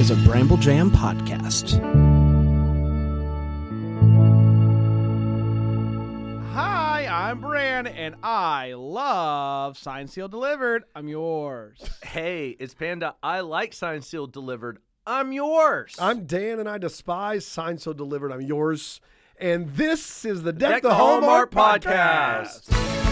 is a Bramble Jam podcast. Hi, I'm Bran, and I love Signed, Sealed, Delivered. I'm yours. Hey, it's Panda. I like Signed, Sealed, Delivered. I'm yours. I'm Dan, and I despise Signed, Sealed, Delivered. I'm yours. And this is the Deck the Hallmark podcast.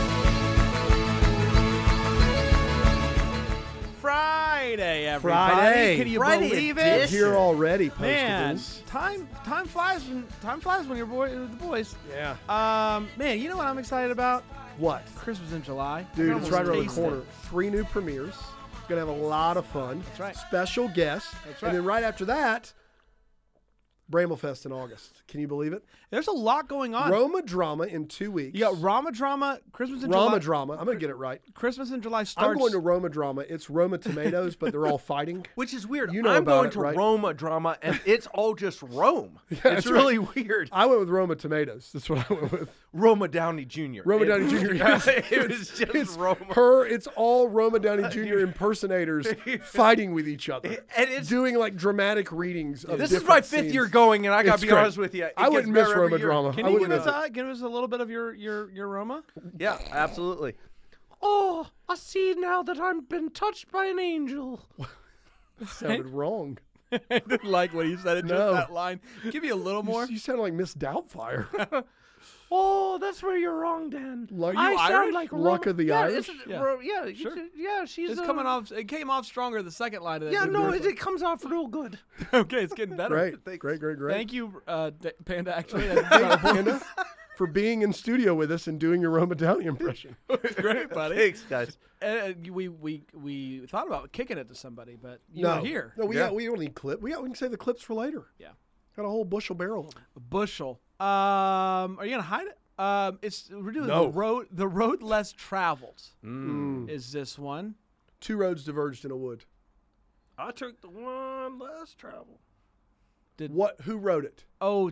Friday, everybody. Friday. Can you Friday believe edition. it? Here already, Man, Postables. time flies when you're with the boys. Yeah. Man, you know what I'm excited about? What? Christmas in July. I Dude, can it's almost right around the taste it. corner. 3 new premieres. Going to have a lot of fun. That's right. Special guests. That's right. And then right after that, Bramblefest in August. Can you believe it? There's a lot going on. Roma Drama in 2 weeks. You got Rama Drama, Christmas in July. Rama Drama. I'm going to get it right. Christmas in July starts. I'm going to Roma Drama. It's Roma tomatoes, but they're all fighting. Which is weird. You know I'm about going it, to right? Roma Drama, and it's all just Rome. It's that's really weird. I went with Roma tomatoes. That's what I went with. Roma Downey Jr. Roma Downey Jr. It was just It's Roma. It's all Roma Downey Jr. impersonators fighting with each other. And it's doing like dramatic readings of this is different my 5th scenes. year going, and I got It's to be great. honest with you. I wouldn't miss Roma Drama. Can I you wouldn't miss it. give us a little bit of your Roma? Yeah, absolutely. Oh, I see now that I've been touched by an angel. That sounded wrong. I didn't like what he said in No. just that line. Give me a little more. You sounded like Miss Doubtfire. Oh, that's where you're wrong, Dan. Like, Are you I Irish? sound like Luck of the yeah, Irish? Yeah, Sure. yeah, she's It's coming off. It came off stronger the second line of that. Yeah, than no, the it comes off real good. Okay, it's getting better. Great. Thank you, Panda. Actually, Thank you, Panda, for being in studio with us and doing your Roma Downey impression. that's great, buddy. Thanks, guys. We thought about kicking it to somebody, but you No, were here. No, we Yeah. we don't need clip. We can save the clips for later. Yeah. Got a whole bushel barrel of them. Bushel. Are you gonna hide it? We're doing No. the road less traveled. Mm. Is this one? 2 roads diverged in a wood. I took the one less travel. Who wrote it? Oh,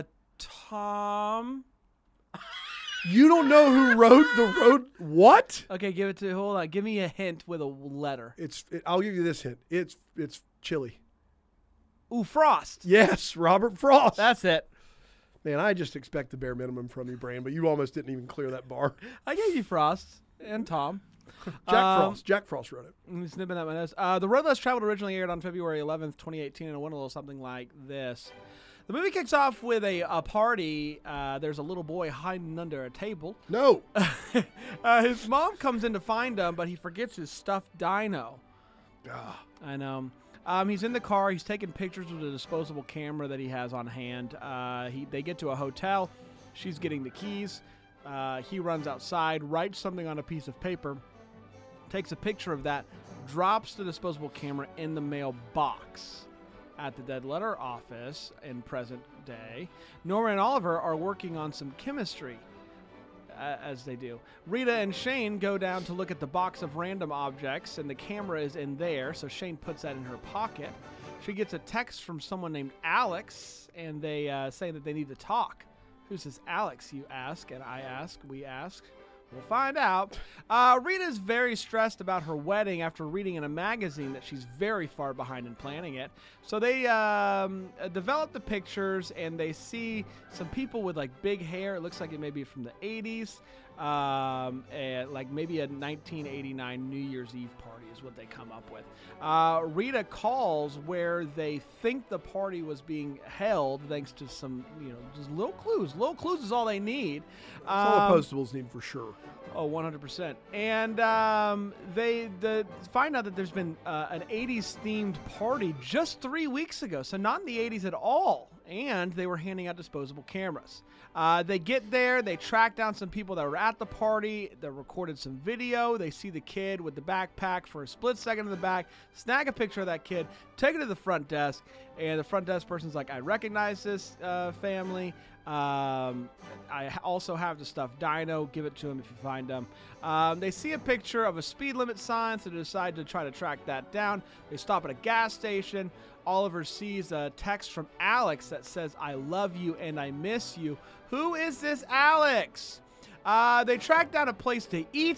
Tom. You don't know who wrote the road? What? Okay, hold on. Give me a hint with a letter. I'll give you this hint. It's chili. Ooh, Frost. Yes, Robert Frost. That's it. Man, I just expect the bare minimum from you, Bran, but you almost didn't even clear that bar. I gave you Frost and Tom. Jack Frost wrote it. I'm snipping at my nose. The Road Less Traveled originally aired on February 11th, 2018, and it went a little something like this. The movie kicks off with a party. There's a little boy hiding under a table. No. His mom comes in to find him, but he forgets his stuffed dino. I know. He's in the car. He's taking pictures with a disposable camera that he has on hand. They get to a hotel. She's getting the keys. He runs outside, writes something on a piece of paper, takes a picture of that, drops the disposable camera in the mailbox at the Dead Letter office in present day. Nora and Oliver are working on some chemistry, as they do. Rita and Shane go down to look at the box of random objects, and the camera is in there, so Shane puts that in her pocket. She gets a text from someone named Alex, and they say that they need to talk. Who's this Alex, you ask, and I ask, we ask. We'll find out. Rita's very stressed about her wedding after reading in a magazine that she's very far behind in planning it. So they develop the pictures, and they see some people with like big hair. It looks like it may be from the 80s. And like maybe a 1989 New Year's Eve party is what they come up with. Rita calls where they think the party was being held thanks to some, just little clues. Little clues is all they need. That's all the Postables need for sure. Oh, 100%. And they find out that there's been an 80s themed party just 3 weeks ago. So not in the 80s at all. And they were handing out disposable cameras. They get there. They track down some people that were at the party. They recorded some video. They see the kid with the backpack for a split second in the back. Snag a picture of that kid. Take it to the front desk. And the front desk person's like, I recognize this family. I also have the stuffed dino. Give it to him if you find him. They see a picture of a speed limit sign, so they decide to try to track that down. They stop at a gas station. Oliver sees a text from Alex that says, I love you and I miss you. Who is this Alex? They track down a place to eat.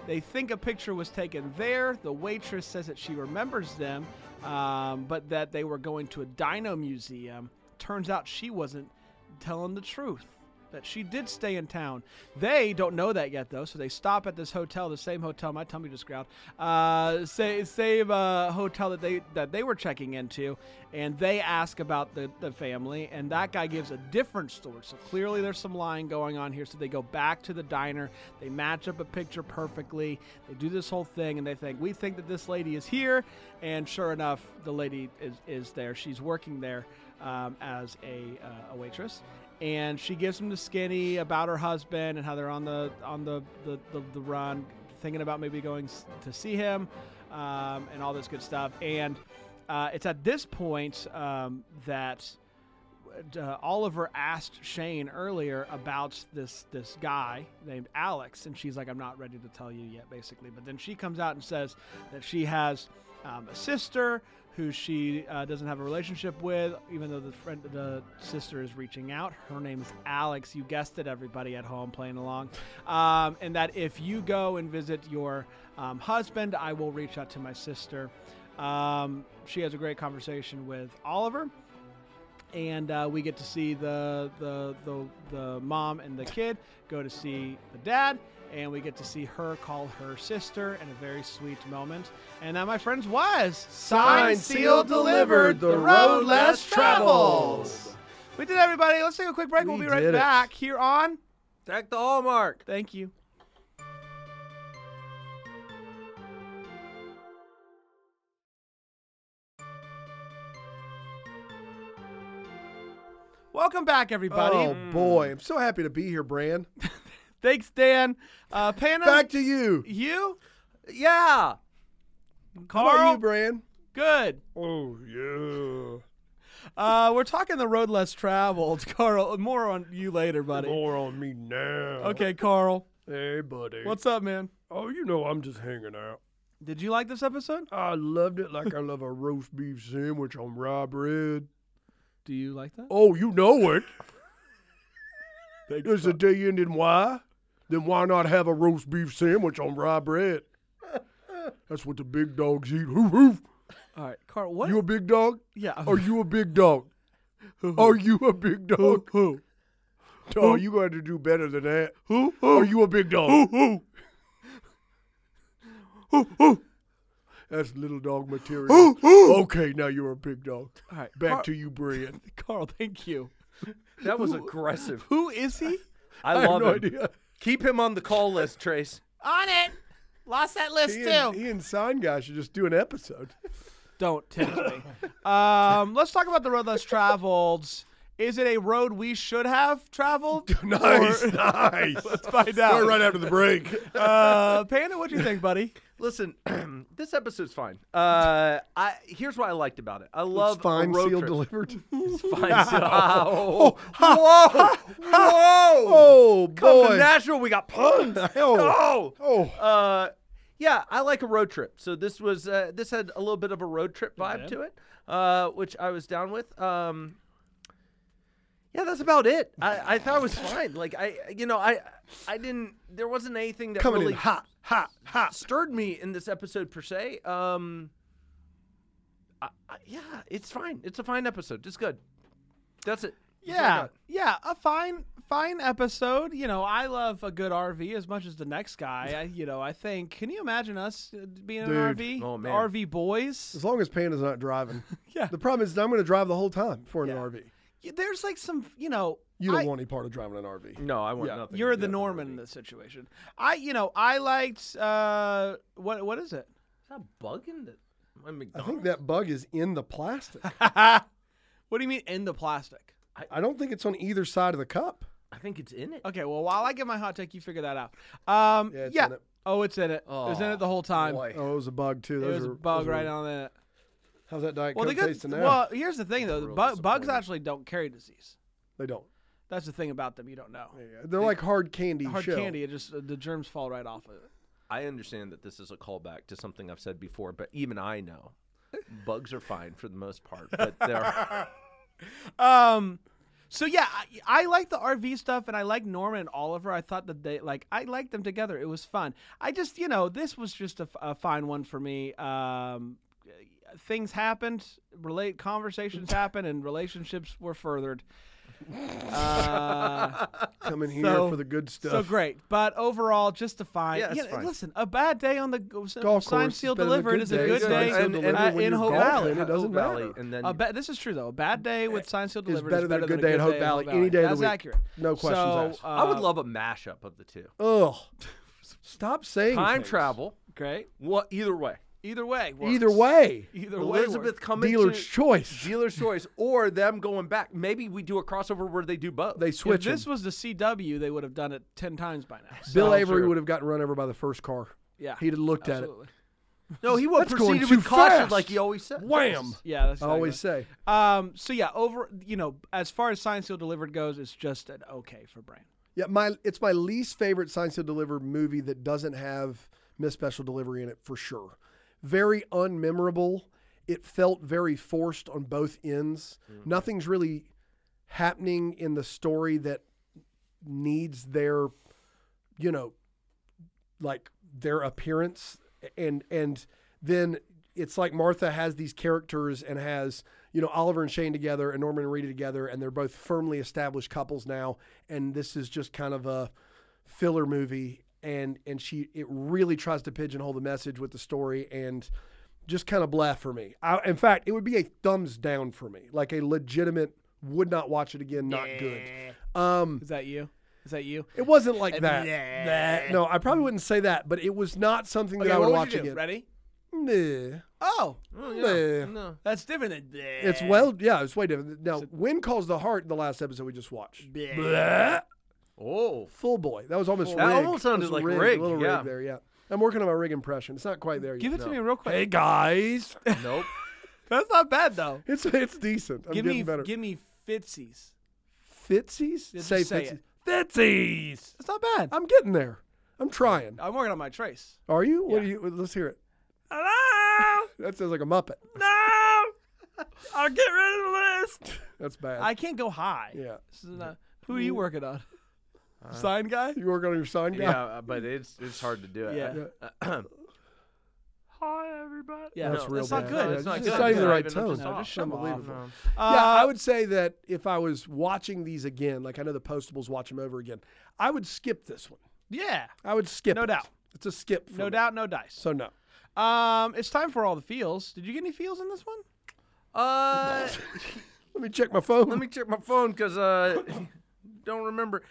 They think a picture was taken there. The waitress says that she remembers them, but that they were going to a dino museum. Turns out she wasn't telling the truth, that she did stay in town. They don't know that yet, though, so they stop at this hotel, the same hotel, my tummy just growled, same hotel that they were checking into, and they ask about the family, and that guy gives a different story. So clearly there's some lying going on here, so they go back to the diner. They match up a picture perfectly. They do this whole thing, and they think, we think that this lady is here, and sure enough, the lady is there. She's working there as a waitress. And she gives him the skinny about her husband and how they're on the run, thinking about maybe going to see him, and all this good stuff. And it's at this point that Oliver asked Shane earlier about this guy named Alex, and she's like, "I'm not ready to tell you yet," basically. But then she comes out and says that she has a sister who she doesn't have a relationship with, even though the sister is reaching out. Her name is Alex. You guessed it, everybody at home playing along. And that if you go and visit your husband, I will reach out to my sister. She has a great conversation with Oliver, and we get to see the mom and the kid go to see the dad. And we get to see her call her sister in a very sweet moment. And that, my friends, was Signed, Sealed, Delivered, The Road Less Traveled. We did it, everybody. Let's take a quick break. We'll be right back here on Deck the Hallmark. Thank you. Welcome back, everybody. Oh, boy. I'm so happy to be here, Bran. Thanks, Dan. Pano, Back to you. you? Yeah. Carl? How about you, Bran? Good. Oh, yeah. We're talking the road less traveled. Carl, more on you later, buddy. More on me now. Okay, Carl. Hey, buddy. What's up, man? Oh, you know I'm just hanging out. Did you like this episode? I loved it like I love a roast beef sandwich on rye bread. Do you like that? Oh, you know it. Does the day end in Y? Then why not have a roast beef sandwich on rye bread? That's what the big dogs eat. Hoof, hoof. All right, Carl, what? You a big dog? Yeah. Are you a big dog? Are you a big dog? Who? Oh, you got to do better than that. Who? Are you a big dog? Who? That's little dog material. Okay, now you're a big dog. All right, Back to you, Brian. Carl, thank you. That was aggressive. Who is he? I have love no him. idea. Keep him on the call list, Trace. On it. Lost that list, He and Sign Guy should just do an episode. Don't tempt me. Let's talk about the road less traveled. Is it a road we should have traveled? Nice. Let's find out. Start right after the break. Panda, what do you think, buddy? Listen, this episode's fine. Here's what I liked about it. I love It's fine, a road sealed, trip. delivered. It's fine, sealed. Whoa! Oh, Come to boy. Nashville, we got puns. Oh. Oh. Oh. Yeah, I like a road trip. So this was this had a little bit of a road trip vibe to it, which I was down with. Yeah, that's about it. I thought it was fine. Like I didn't. There wasn't anything that Coming really in hot. stirred me in this episode per se. Yeah, it's fine. It's a fine episode. It's good. That's it. That's all I Yeah, got. a fine episode. You know, I love a good RV as much as the next guy. I think. Can you imagine us being in an Dude. RV? Oh, man. RV boys. As long as Panda's not driving. Yeah. The problem is I'm going to drive the whole time for an Yeah. RV. There's like some, You don't I- want any part of driving an RV. No, I want Yeah. nothing. You're to do the with Norman RV. in this situation. I liked what is it? Is that a bug in the my I McDonald's? think that bug is in the plastic. What do you mean in the plastic? I don't think it's on either side of the cup. I think it's in it. Okay, well, while I give my hot take, you figure that out. Yeah, it's in it. Oh, it's in it. It was in it the whole time. Boy. Oh, it was a bug, too. It Those was a are- bug those are- right on it. How's that Diet Well, Coke the good. tasting now? Well, here's the thing though: Real bugs disappointing. actually don't carry disease. They don't. That's the thing about them you don't know. Yeah, they're like hard candy Hard shell. candy, it just the germs fall right off of it. I understand that this is a callback to something I've said before, but even I know bugs are fine for the most part. But they're So yeah, I like the RV stuff, and I like Norman and Oliver. I thought that I liked them together. It was fun. I just, this was just a fine one for me. Things happened, conversations happened, and relationships were furthered. Coming here so- for the good stuff. So great, but overall, just a fine. Yeah, it's fine. Listen, a bad day on the Golf signed, course sealed, is better than delivered is a day. good Signed, day sealed, delivered when in you're Hope golfing, Valley. It doesn't matter. And then This is true though. A bad day with signed, sealed, Is delivered better is than better a good day at Hope Valley any day of the That's week. accurate. No questions asked. I would love a mashup of the two. Ugh. Stop saying Time things. travel. Great. What? Either way. Either way. Works. Either way. Either way. Elizabeth works. coming Dealer's to choice. dealer's choice, or them going back. Maybe we do a crossover where they do both. They switch If this 'em. was the CW, they would have done it 10 times by now. Bill So Avery true. would have gotten run over by the first car. Yeah. He'd have looked Absolutely. No, he would That's going proceed too with caution fast. like he always said. at it. Wham! Yeah, that's I always say. So yeah, as far as signed, sealed, delivered goes, it's just an okay for Brain. Yeah, it's my least favorite Signed Sealed Delivered movie that doesn't have Miss Special Delivery in it for sure. Very unmemorable. It felt very forced on both ends. Nothing's really happening in the story that needs their, their appearance. And then it's like Martha has these characters and has, Oliver and Shane together and Norman and Rita together, and they're both firmly established couples now. And this is just kind of a filler movie. And it really tries to pigeonhole the message with the story and just kind of blah for me. In fact, it would be a thumbs down for me, like a legitimate would not watch it again, not good. Is that you? Is that you? It wasn't like that. No, I probably wouldn't say that, but it was not something that I would what watch you do? again. Ready? Nah. Oh, Nah. No. that's different than. It's it's way different. Now, Wind Calls the Heart, the last episode we just watched. Blah. Oh. Full boy. That was almost That rig. almost sounded That was like rig. rig, A little yeah. rig there, yeah. I'm working on my rig impression. It's not quite there yet. Give it to me real quick. Hey guys, Nope. That's not bad though. it's decent. I'm give getting me better. give me Fitsies. Fitsies? Just Say say Fitsies. it. Fitsies. That's not bad. I'm getting there. I'm trying. I'm working on my trace. Are you? What Yeah. do you? Let's hear it. Hello. That sounds like a Muppet. No. I'll get rid of the list. That's bad. I can't go high. Yeah. This is not, who are you working on? Sign guy? You work on your sign guy? Yeah, but it's hard to do it. Yeah. Hi, everybody. Yeah, That's no, real that's not bad. good. Yeah, It's not it's good. just not even the right It's tone. just No, off. just shove 'em off. Unbelievable. No. Yeah, I would say that if I was watching these again, like I know the Postables watch them over again, I would skip this one. Yeah. I would skip No it. doubt. It's a skip for No me. doubt, no dice. So no. It's time for all the feels. Did you get any feels in this one? Let me check my phone. Let me check my phone because don't remember.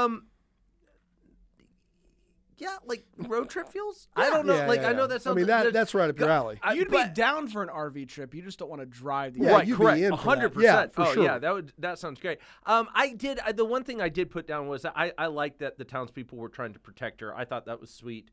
Yeah, like road trip feels. I don't know. Yeah, like yeah, I know yeah. that sounds. I mean that's right up your alley. You'd be but- down for an RV trip. You just don't want to drive the Yeah, right, you'd be correct, in for that. 100%. Yeah, for oh sure. yeah, that sounds great. I did the one thing I did put down was that I liked that the townspeople were trying to protect her. I thought that was sweet.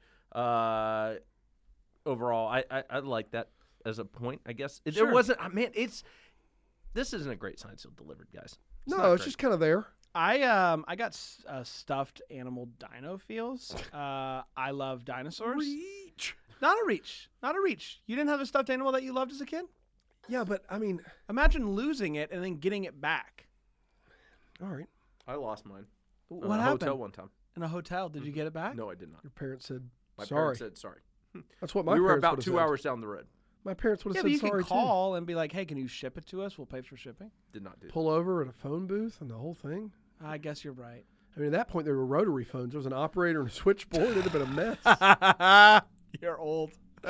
Overall, I like that as a point. I guess Sure. there wasn't. Man, this isn't a great Signed Sealed Delivered, guys. No, not it's great. just kind of there. I got stuffed animal dino feels. I love dinosaurs. Reach. Not a reach. Not a reach. You didn't have a stuffed animal that you loved as a kid? Yeah, but I mean, Imagine losing it and then getting it back. all right. I lost mine. What in a happened? hotel one time. In a hotel, did you get it back? No, I did not. Your parents said My sorry. parents said sorry. That's what my We were parents about would've 2 said. hours down the road. My parents would Yeah, have but said you sorry can call and be like, "Hey, can you ship it to us? We'll pay for shipping." Did not do. too. Pull over at a phone booth and the whole thing. I guess you're right. I mean, at that point, there were rotary phones. There was an operator and a switchboard. It'd have been a mess. You're old.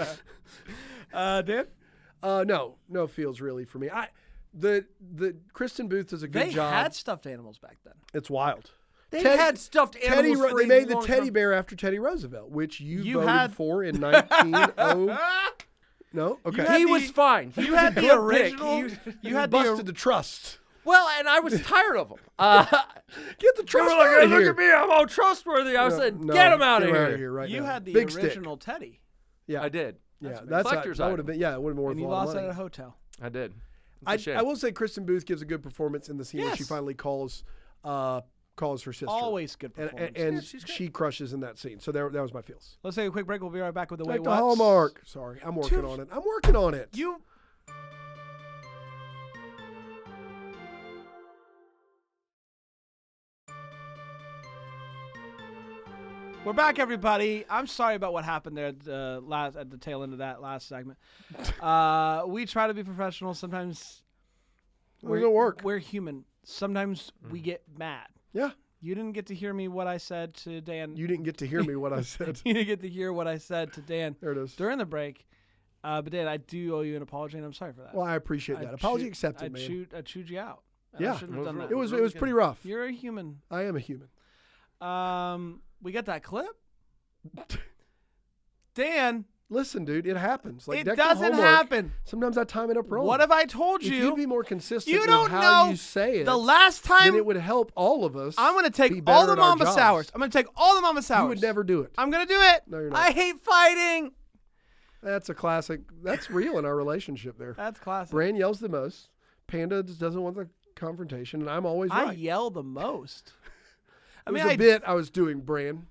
Dan? No feels really for me. The Kristen Booth does a good They job. had stuffed animals back then. It's wild. They Teddy- had stuffed animals. for They a made the long teddy time. bear after Teddy Roosevelt, which you voted had- for in 1900. No, okay. had He the- was fine. He You was had a the good pick. original. He- You had busted the. the trust. well, and I was tired of him. Get the They trust were like, out "Hey, of look here. at me, I'm all trustworthy." I said, No, "Get him out of get here." outta here right You now. had the Big stick. original Teddy, Yeah, I did. Yeah, That's that's collector's that would item. have been. Yeah, it would have been worth and a you lot of lost it money. at a hotel. I did. It's a shame. I will say Kristen Booth gives a good performance in the scene where she Yes. finally calls her sister. Always good and, performance. and, Yeah, and she's great. she crushes in that scene. So that was my feels. Let's take a quick break. We'll be right back with the Back Wait to What's. Hallmark. Sorry, I'm working on it. I'm working on it. You We're back, everybody. I'm sorry about what happened there at the tail end of that last segment. We try to be professional. Sometimes Doesn't work. We're human. Sometimes we get mad. Yeah. You didn't get to hear me what I said to Dan. You didn't get to hear me what I said. You didn't get to hear what I said to Dan There it is. during the break. But Dan, I do owe you an apology, and I'm sorry for that. Well, I appreciate that. Apology accepted, man. I chewed you out. Yeah. I shouldn't have done that. It was pretty rough. You're a human. I am a human. We got that clip. Dan, Listen, dude, it happens. Like it deck the doesn't homework. happen. Sometimes I time it up wrong. What have I told If you? you'd be more consistent You with don't how know you say it, the last then time it would help all of us. I'm going to be take better all the at our Mama jobs. Sours. I'm going to take all the Mama Sours. You would never do it. I'm going to do it. No, you're not. I hate fighting. That's a classic. That's real in our relationship there. That's classic. Bran yells the most. Panda just doesn't want the confrontation, and I'm always I right. yell the most. It was a bit I was doing, Bran.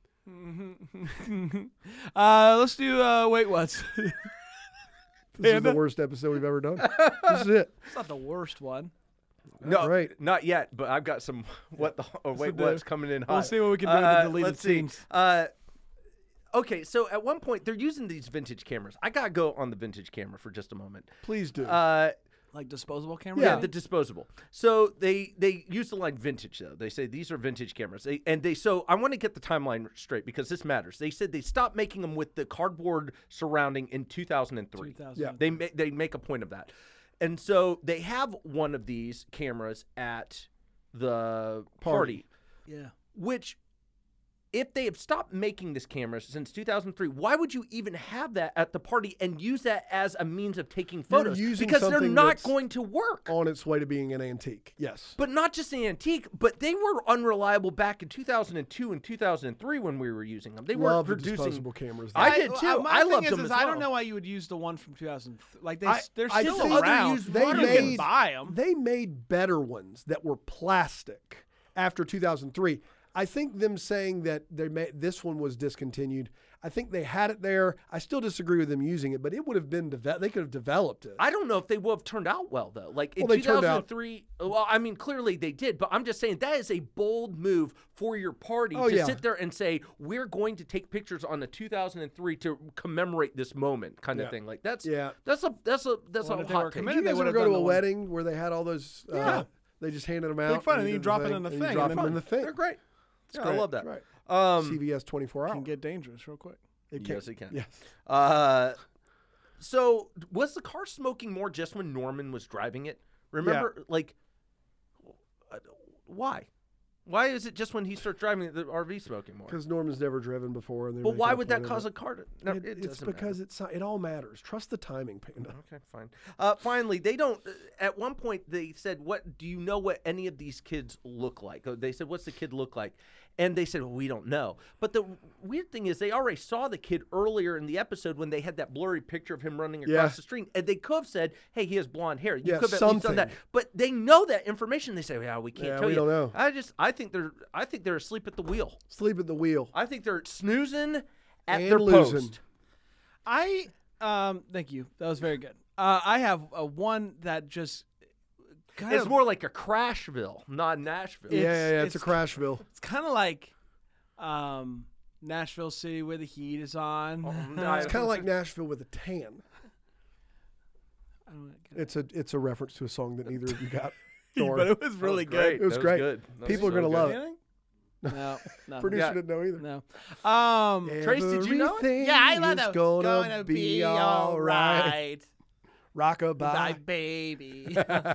Let's do Wait What's. This is the worst episode we've ever done. This is it. It's not the worst one. No, Right. not yet. But I've got some what's coming in hot. We'll see what we can do with the deleted let's see. scenes. Okay, so at one point they're using these vintage cameras. I gotta go on the vintage camera for just a moment. Please do. Like disposable cameras? Yeah, the disposable. So they use the line vintage though. They say these are vintage cameras. So I want to get the timeline straight because this matters. They said they stopped making them with the cardboard surrounding in 2003. 2000. Yeah. They make a point of that. And so they have one of these cameras at the party, Yeah. which if they have stopped making this camera since 2003, why would you even have that at the party and use that as a means of taking photos? using Because they're something not that's going to work. On its way to being an antique. Yes. But not just an antique, but they were unreliable back in 2002 and 2003 when we were using them. They weren't Love the producing. disposable cameras. I did too. My I thing loved is, them is as I well. don't know why you would use the one from 2003. Like they're I still think around. used they You can made buy them. They made better ones that were plastic after 2003. I think them saying that this one was discontinued. I think they had it there. I still disagree with them using it, but it would have been they could have developed it. I don't know if they would have turned out well though. Like in Well, they turned out- 2003, well, I mean clearly they did, but I'm just saying that is a bold move for your party Oh, to yeah. sit there and say we're going to take pictures on the 2003 to commemorate this moment, kind of Yeah. thing. Like that's a Well, a if they were hot take. committed, Did you they guys would ever have go to done a the one. wedding where they had all those? Yeah. They just handed them out. fun, and you you did drop it thing, in the and thing, You drop and them then in the thing. They're great. It's Yeah, great. I love that. Right. Um, CVS 24 hours. Can get dangerous real quick. yes, it can. Yes. So was the car smoking more just when Norman was driving it? Remember, like, why? Why is it just when he starts driving it, the RV smoking more? Because Norman's never driven before. And But why would that cause a car to? No, it It's doesn't because matter. it all matters. Trust the timing, Panda. Okay, fine. Finally, they don't. At one point, they said, "What do you know? What any of these kids look like?" They said, "What's the kid look like?" And they said, well, "We don't know." But the weird thing is, they already saw the kid earlier in the episode when they had that blurry picture of him running across Yeah. the street, and they could have said, "Hey, he has blonde hair." You Yeah, could have at least done that. something. But they know that information. They say, "Yeah, we can't Yeah, tell we you." don't know. I think they're asleep at the wheel. Sleep at the wheel. I think they're snoozing at And their losing. post. Thank you. That was very good. I have a one that just kind It's of more like a Crashville, not Nashville. Yeah, it's a it's- Crashville. It's kind of like Nashville City where the heat is on. no, It's kind of like Nashville with a tan. I don't get it. It's a reference to a song that neither of you got. Don't But worry. it was really good. It was great. Good. That People was are gonna so love good. it. Anything? No, Producer Yeah. didn't know either. no. Trace, did you know it? Everything Yeah, I love is that. gonna be all right. My Rockabye. baby.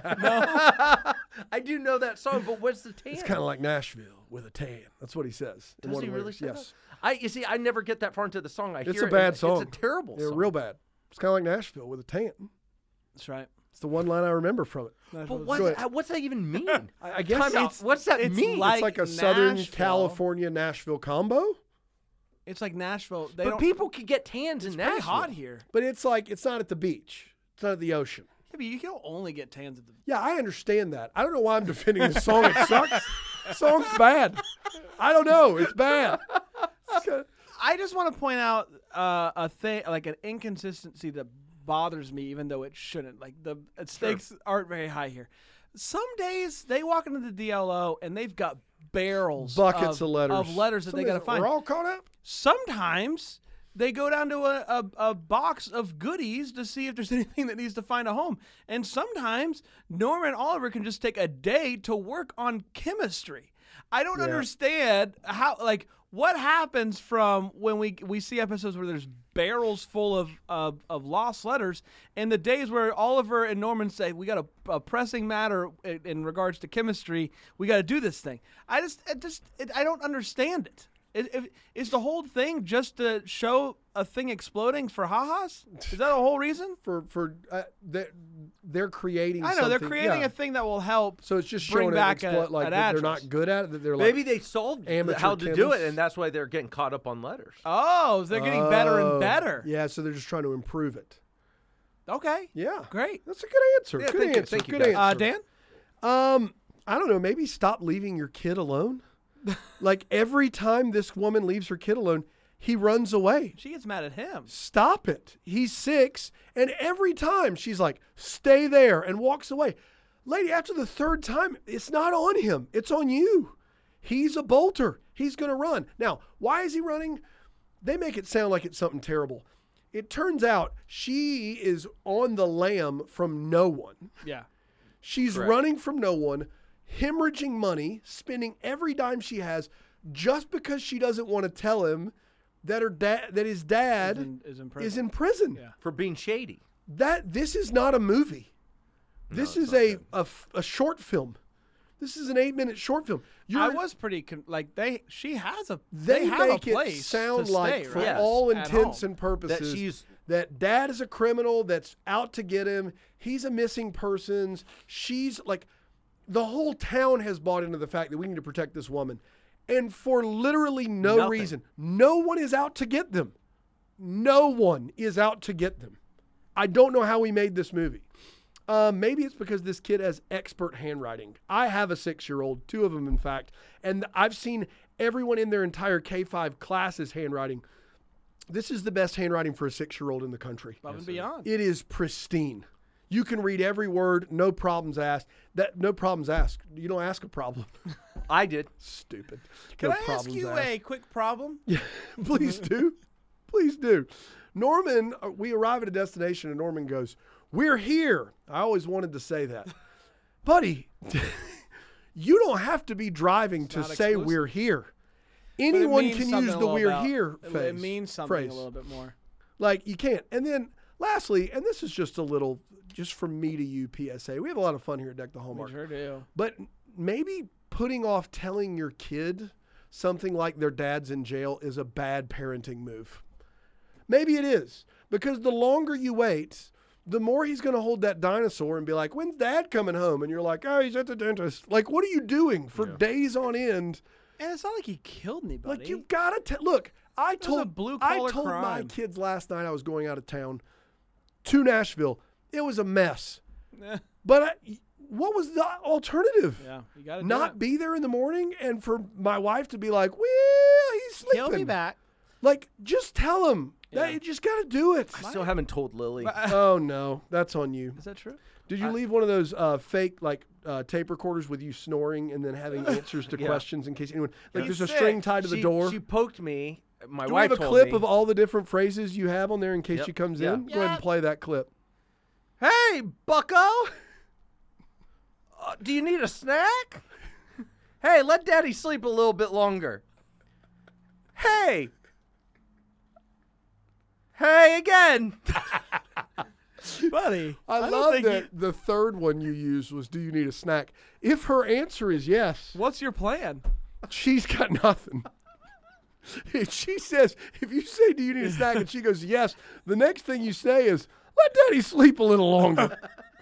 I do know that song, but what's the tan? It's kind of like Nashville with a tan. That's what he says. in Does one he really lyrics. say Yes. that? You see, I never get that far into the song. It's hear a it, bad and song. It's a terrible Yeah, song. real bad. It's kind of like Nashville with a tan. That's right. It's the one line I remember from it. But Go what's that even mean? I guess Time out. What's that it's mean? like- it's like a Southern Nashville. California Nashville combo. It's like Nashville. They but don't, people could get tans in it's pretty Nashville. hot here. But it's like it's not at the beach. It's not at the ocean. Yeah, but you can only get tans at the. Yeah, I understand that. I don't know why I'm defending this song. It sucks. Song's bad. I don't know. It's bad. I just want to point out a thing, like an inconsistency that bothers me, even though it shouldn't. Like the stakes aren't very high here. Some days they walk into the DLO and they've got barrels, Buckets of letters. that they got to find. We're all caught up. Sometimes they go down to a box of goodies to see if there's anything that needs to find a home. And sometimes Norman and Oliver can just take a day to work on chemistry. I don't understand what happens from when we see episodes where there's barrels full of lost letters, and the days where Oliver and Norman say, we got a pressing matter in regards to chemistry, we got to do this thing. I don't understand it. Is the whole thing just to show a thing exploding for ha-has? Is that the whole reason? They're creating. I know they're creating a thing that will help. So it's just bring showing back that they're not good at it. That they're maybe they solved amateur how to do it, chemists. and that's why they're getting caught up on letters. Oh, they're getting better and better. Yeah, so they're just trying to improve it. Okay. Yeah, Great. that's a good answer. Yeah, Good thank you. answer. Thank you, Good guys. answer. Dan? I don't know. Maybe stop leaving your kid alone. Like every time this woman leaves her kid alone, he runs away. She gets mad at him. Stop it. He's 6, and every time she's like, stay there, and walks away. Lady, after the 3rd time, it's not on him. It's on you. He's a bolter. He's going to run. Now, why is he running? They make it sound like it's something terrible. It turns out she is on the lam from no one. Yeah. She's Correct. running from no one, hemorrhaging money, spending every dime she has just because she doesn't want to tell him that his dad Is in prison. is in prison. Yeah. For being shady. This is not a movie. This is a short film. This is an 8-minute short film. I was pretty she has a They have make a place it sound to like, stay, for right? Yes. all At intents home. and purposes, That she's that dad is a criminal that's out to get him. He's a missing persons. She's like, the whole town has bought into the fact that we need to protect this woman. And for literally no Nothing. reason, no one is out to get them. No one is out to get them. I don't know how we made this movie. Maybe it's because this kid has expert handwriting. I have a 6-year-old, 2 of them, in fact, and I've seen everyone in their entire K-5 class's handwriting. This is the best handwriting for a 6-year-old in the country. Above and beyond. It is pristine. You can read every word, no problems asked. No problems asked. You don't ask a problem. I did. Stupid. Can No I ask problems you asked. a quick problem? Yeah, please do. Please do. Norman, we arrive at a destination and Norman goes, "We're here." I always wanted to say that. Buddy, you don't have to be driving to not say exclusive. we're here. But it Anyone means can something use a the little "we're about- here" it- phase. It means something phrase. a little bit more. Like, you can't. And then lastly, and this is just a little, just from me to you, PSA. We have a lot of fun here at Deck the We Hallmark. sure do. But maybe putting off telling your kid something like their dad's in jail is a bad parenting move. Maybe it is. Because the longer you wait, the more he's going to hold that dinosaur and be like, "When's dad coming home?" And you're like, "Oh, he's at the dentist." Like, what are you doing for days on end? And it's not like he killed anybody. Like, you've got to look. I was a told blue-collar my crime. kids last night I was going out of town to Nashville. It was a mess. Eh, But what was the alternative? yeah, you got to Not be there in the morning, and for my wife to be like, "Well, he's sleeping." He'll be back. Like, just tell him. Yeah. That you just got to do it. I still haven't told Lily. Oh no, that's on you. Is that true? Did you leave one of those fake tape recorders with you snoring and then having answers to Yeah. questions in case anyone like He's there's a sick. string tied to the door? She poked me. My Do we wife have a told clip me, of all the different phrases you have on there in case Yep. she comes Yeah. in? Go ahead and play that clip. "Hey, bucko! Do you need a snack? Hey, let daddy sleep a little bit longer. Hey! Hey again!" Buddy, I don't love think that the third one you used was, "Do you need a snack?" If her answer is yes, What's your plan? she's got nothing. If she says, if you say, "Do you need a snack?" and she goes, "Yes," the next thing you say is, "Let daddy sleep a little longer."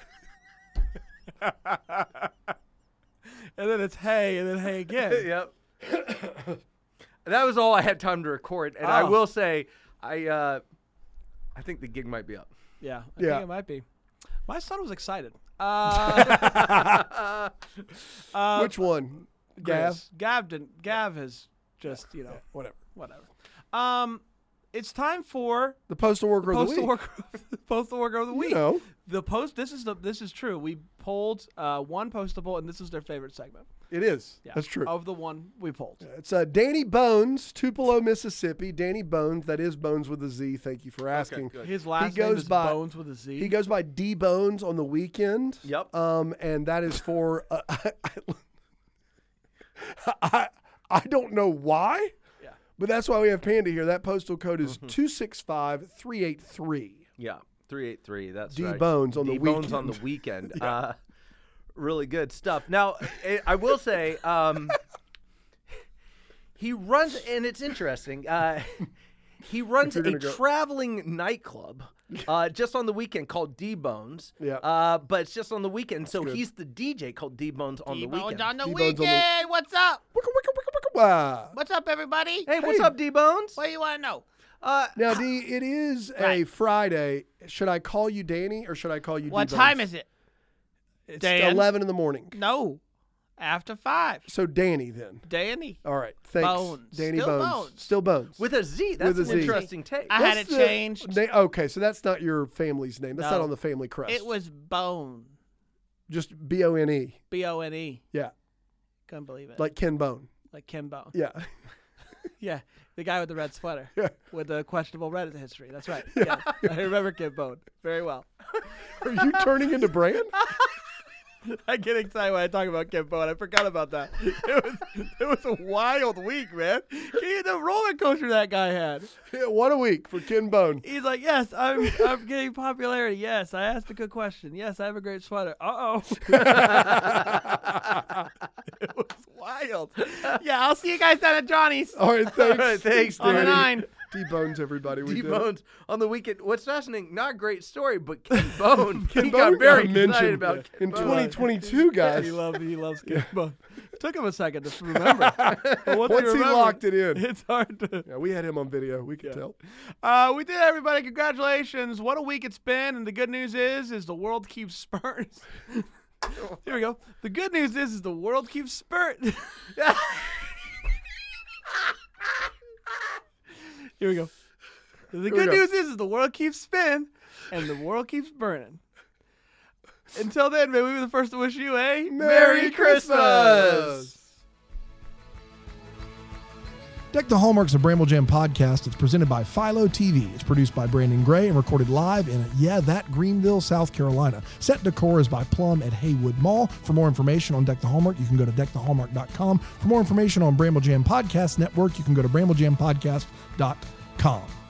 And then it's hey, and then hey again. Yep. That was all I had time to record, and I Oh. will say, I think the gig might be up. Yeah, I Yeah. think it might be. My son was excited. Which one? Gav? Gav has just, Whatever. whatever. It's time for The postal worker of the postal week. postal worker of the week. You know. This is true. We polled one postable, and this is their favorite segment. It is. Yeah, That's true. Of the one we pulled. It's Danny Bones, Tupelo, Mississippi. Danny Bones. That is Bones with a Z. Thank you for asking. good. His last goes name is by- Bones with a Z. He goes by D Bones on the weekend. Yep. And that is for I don't know why. Yeah. But that's why we have Panda here. That postal code is 265-383. Yeah, 383. That's D right. Bones on the D-Bones on weekend. the weekend. Really good stuff. Now, I will say, he runs, and it's interesting. He runs If a you're gonna go- traveling nightclub just on the weekend called D-Bones. Yeah. But it's just on the weekend. So good. he's the DJ called D-Bones on the D-Bones weekend. on the D-Bones on the- weekend. What's up? Wicka, wicka, wicka, wicka, wah. What's up, everybody? Hey, what's up, D-Bones? What do you want to know? Now, D, it is a Right. Friday. Should I call you Danny or should I call you What D-Bones? time is it? It's Dan? 11 in the morning. No. After 5. So Danny then. Danny. All right. Thanks. Bones. Danny Still Bones. Bones. Still Bones. With a Z. That's With a an Z. interesting take. I had What's it the changed. Okay, so that's not your family's name. That's No. not on the family crest. It was Bone. just B-O-N-E. B-O-N-E. Yeah. Couldn't believe it. Like Ken Bone. Like Ken Bone. Yeah. Yeah. The guy with the red sweater. Yeah. With the questionable Reddit history. That's right. Yeah. I remember Ken Bone very well. Are you turning into Bran? I get excited when I talk about Ken Bone. I forgot about that. It was a wild week, man. The roller coaster that guy had. Yeah, what a week for Ken Bone. He's like, yes, I'm getting popularity. Yes, I asked a good question. Yes, I have a great sweater. Uh-oh. It was wild. Yeah, I'll see you guys down at Johnny's All right, thanks. All right, thanks, on the Danny. 9. D-Bones, everybody. We did it. D-Bones on the weekend. What's fascinating, not a great story, but Ken Bone. Ken he Bone got very mentioned excited about Ken in Bone. 2022, guys. He loves Ken Bone. It took him a second to remember. But once Once he remembered, locked it in. it's hard to. Yeah, we had him on video. We could tell. We did, everybody. Congratulations. What a week it's been. And the good news is the world keeps spurting. Here we go. The good news is the world keeps spurting. Here we go. The good news is the world keeps spinning and the world keeps burning. Until then, may we be the first to wish you a Merry Christmas! Deck the Hallmarks of Bramble Jam podcast. It's presented by Philo TV. It's produced by Brandon Gray and recorded live in, Greenville, South Carolina. Set decor is by Plum at Haywood Mall. For more information on Deck the Hallmark, you can go to deckthehallmark.com. For more information on Bramble Jam Podcast Network, you can go to bramblejampodcast.com.